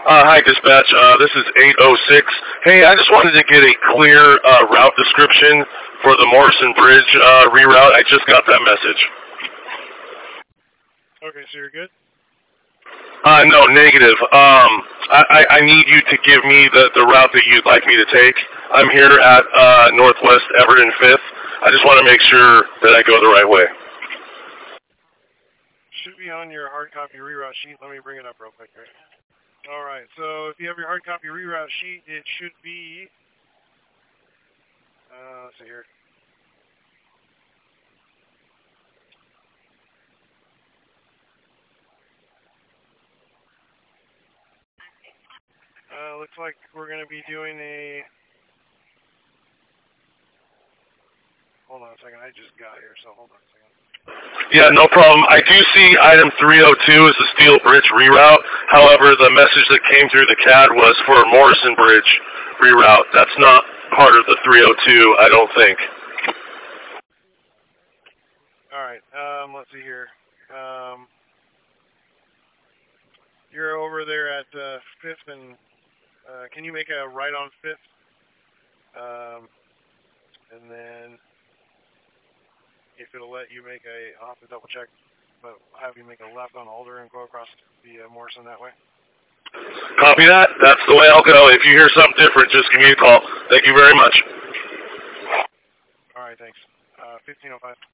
Hi, dispatch. This is 806. Hey, I just wanted to get a clear route description for the Morrison Bridge reroute. I just got that message. Okay, so you're good? No, negative. I need you to give me the route that you'd like me to take. I'm here at Northwest Everett and 5th. I just want to make sure that I go the right way. Should be on your hard copy reroute sheet. Let me bring it up real quick. Right? All right, so if you have your hard copy reroute sheet, it should be, let's see here. Looks like we're going to be doing a, hold on a second, I just got here, so hold on a second. Yeah, no problem. I do see item 302 is the Steel Bridge reroute. However, the message that came through the CAD was for Morrison Bridge reroute. That's not part of the 302, I don't think. All right, let's see here. You're over there at 5th and, can you make a right on 5th? And then if it'll let you make a, I'll have to double check, but I'll have you make a left on Alder and go across the Morrison that way. Copy that. That's the way I'll go. If you hear something different, just give me a call. Thank you very much. All right, thanks. 1505.